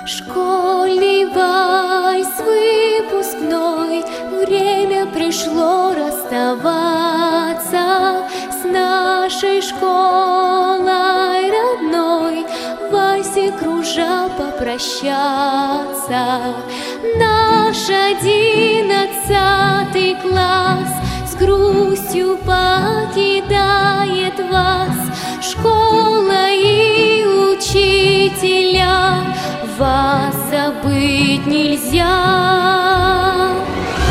Школьный вальс выпускной, время пришло расставаться с нашей школой родной, в вальсе кружа попрощаться. Наш 11 класс с грустью покидает вас. Школа и учителя, вас забыть нельзя.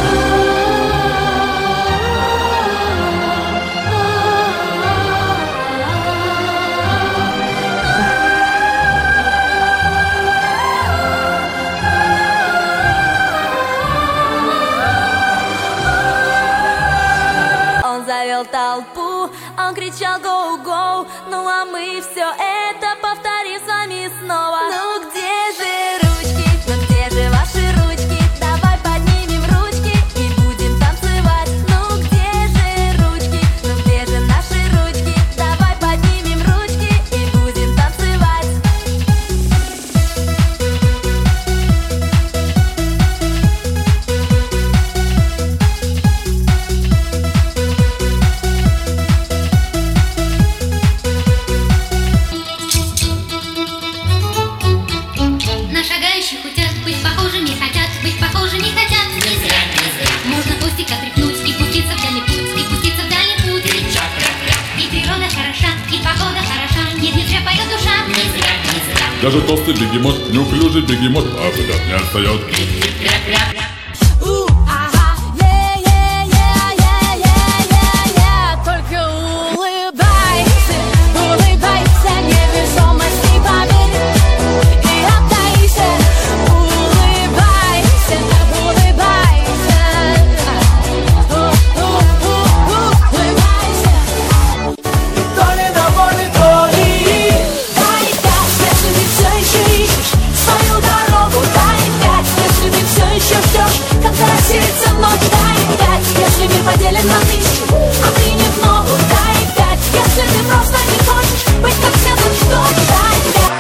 Он завел толпу, он кричал «Гоу-гоу», ну а мы все это повторим с вами снова. Ну где же ручки, ну где же ваши ручки? Давай поднимем ручки и будем танцевать. Ну где же ручки, ну где же наши ручки? Давай поднимем ручки и будем танцевать. На шагающих утят быть похожими хотят, быть похожими хотят. Не зря, не зря. Можно хвостик отряхнуть и пуститься в дальний путь, и пуститься в дальний путь. И природа хороша, и погода хороша, нет, не зря поет душа. Не зря, не зря. Даже толстый бегемот, неуклюжий бегемот, а взгляд не отстает. Только улыбайся, улыбайся, невесомости поверь и отдайся. Улыбайся, улыбайся, улыбайся. То ли довольны, то ли Дай пять, если ты все еще ищешь свою дорогу. Дай пять, если ты все еще ждешь, когда рассеется ночь. Дай пять, если мир поделен на тысячу, а ты не в ногу. Дай пять, если ты просто не хочешь быть как все, ну что? Дай пять.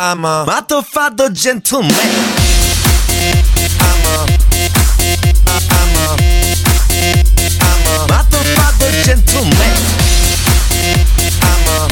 I'm a motherfucker gentleman. I'm a motherfucker gentleman. I'm a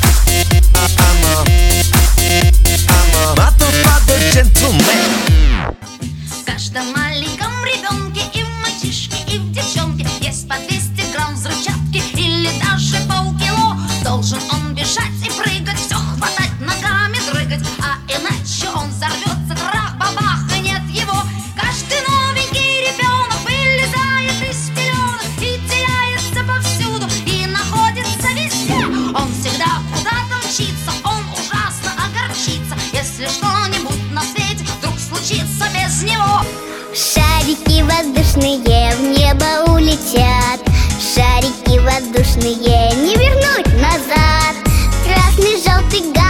motherfucker gentleman. В каждом маленьком ребенке и в мальчишке, и в девчонке есть по 200 грамм взрывчатки или даже полкило. Должен он бежать и прыгать, все хватать, ногами дрыгать, а иначе он взорвется, трах-бабах, и нет его. Каждый новенький ребенок вылезает из пеленок и теряется повсюду, и находится везде. Он всегда куда-то мчится, он ужасно огорчится, если что-нибудь на свете вдруг случится без него. Шарики воздушные в небо улетят, шарики воздушные не вернуть назад. Красный, желтый,